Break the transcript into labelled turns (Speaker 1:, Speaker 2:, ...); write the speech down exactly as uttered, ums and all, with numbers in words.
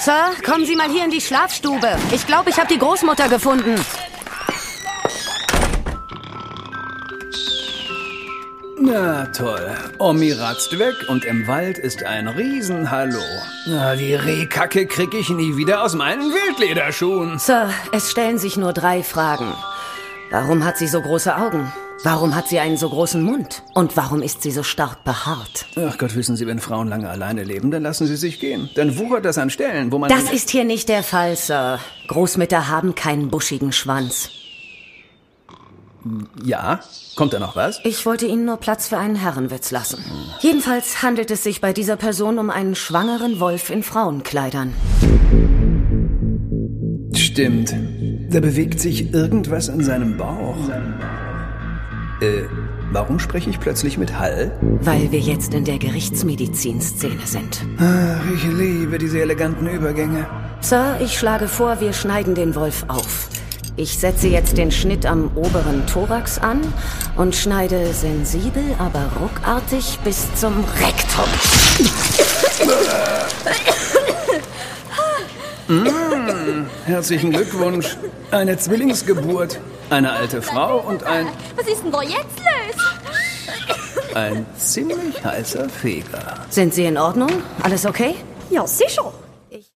Speaker 1: Sir, kommen Sie mal hier in die Schlafstube. Ich glaube, ich habe die Großmutter gefunden.
Speaker 2: Na toll. Omi ratzt weg und im Wald ist ein Riesenhallo. Na, die Rehkacke krieg ich nie wieder aus meinen Wildlederschuhen.
Speaker 1: Sir, es stellen sich nur drei Fragen. Warum hat sie so große Augen? Warum hat sie einen so großen Mund? Und warum ist sie so stark behaart?
Speaker 2: Ach Gott, wissen Sie, wenn Frauen lange alleine leben, dann lassen sie sich gehen. Dann wuchert das an Stellen, wo man...
Speaker 1: Das ist hier nicht der Fall, Sir. Großmütter haben keinen buschigen Schwanz.
Speaker 2: Ja? Kommt da noch was?
Speaker 1: Ich wollte Ihnen nur Platz für einen Herrenwitz lassen. Jedenfalls handelt es sich bei dieser Person um einen schwangeren Wolf in Frauenkleidern.
Speaker 2: Stimmt. Da bewegt sich irgendwas in seinem Bauch. Äh, warum spreche ich plötzlich mit Hall?
Speaker 1: Weil wir jetzt in der Gerichtsmedizin-Szene sind.
Speaker 2: Ach, ich liebe diese eleganten Übergänge.
Speaker 1: Sir, ich schlage vor, wir schneiden den Wolf auf. Ich setze jetzt den Schnitt am oberen Thorax an und schneide sensibel, aber ruckartig bis zum Rektum.
Speaker 2: Mmh, herzlichen Glückwunsch. Eine Zwillingsgeburt, eine alte Frau und ein...
Speaker 3: Was ist denn da jetzt los?
Speaker 2: Ein ziemlich heißer Feger.
Speaker 1: Sind Sie in Ordnung? Alles okay?
Speaker 3: Ja, sicher.